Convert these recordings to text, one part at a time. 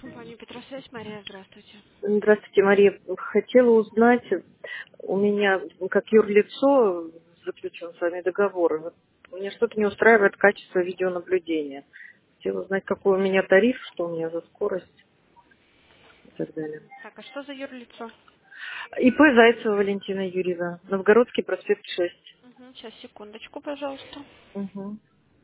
Компания Петросвязь, Мария, здравствуйте. Здравствуйте, Мария. Хотела узнать, у меня как юрлицо заключен с вами договор. Вот меня что-то не устраивает качество видеонаблюдения. Хотела узнать, какой у меня тариф, что у меня за скорость и так далее. Так, а что за юрлицо? ИП Зайцева Валентина Юрьевна, Новгородский проспект 6. Угу, сейчас, секундочку, пожалуйста. Угу.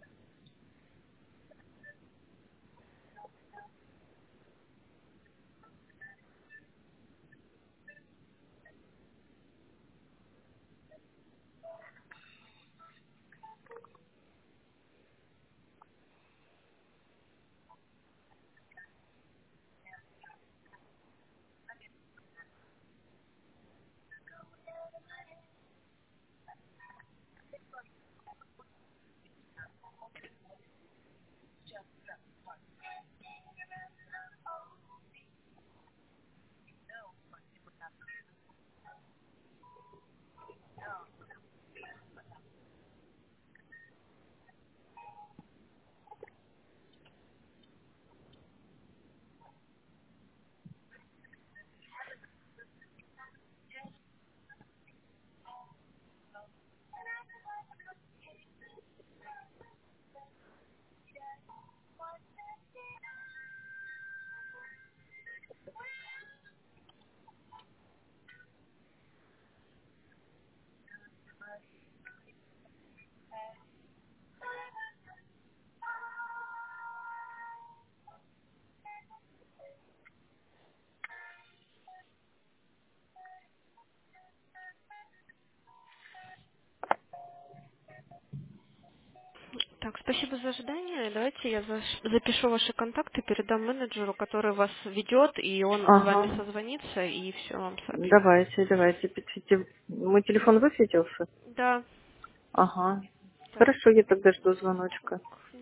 Так, спасибо за ожидание. Давайте я запишу ваши контакты, передам менеджеру, который вас ведет, и он с вами Ага. созвонится и все вам сообщит. Давайте. Пишите. Мой телефон высветился? Да. Ага. Так, Хорошо, я тогда жду звоночка.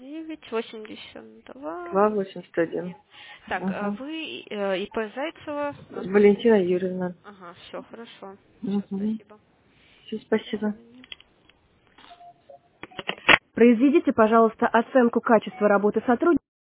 982. 281. Так, а Угу. вы ИП Зайцева у нас Валентина написано. Юрьевна. Ага, все, хорошо. Все, Угу. спасибо. Все, До спасибо. свидания. Произведите, пожалуйста, оценку качества работы сотрудника.